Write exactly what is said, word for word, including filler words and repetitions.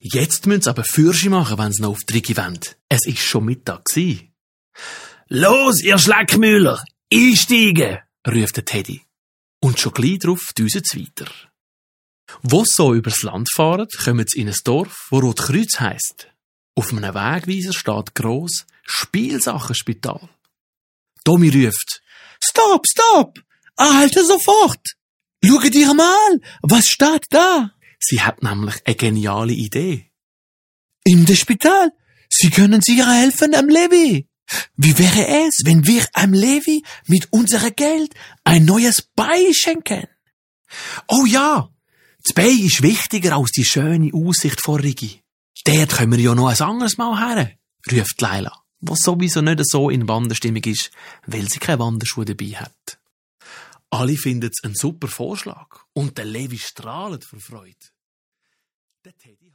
Jetzt müssen sie aber Fürsche machen, wenn sie noch auf die Rigi wollen. Es ist schon Mittag gsi. Los, ihr Schleckmühler, einsteigen, ruft der Teddy. Und schon gleich drauf düsen sie weiter. Wo sie so übers Land fahren, kommen sie in ein Dorf, wo Rotkreuz heisst. Auf einem Wegweiser steht gross Spielsachenspital. Tommy ruft: Stopp, stopp! Halte sofort! Schau dir mal, was steht da? Sie hat nämlich eine geniale Idee. In dem Spital. Sie können sicher helfen am Levi. Wie wäre es, wenn wir am Levi mit unserem Geld ein neues Bein schenken? Oh ja, das Bein ist wichtiger als die schöne Aussicht vor Rigi. Dort können wir ja noch ein anderes Mal her, ruft Leila, was sowieso nicht so in Wanderstimmung ist, weil sie keine Wanderschuhe dabei hat. Alle finden es einen super Vorschlag und der Levi strahlt vor Freude. Der Teddy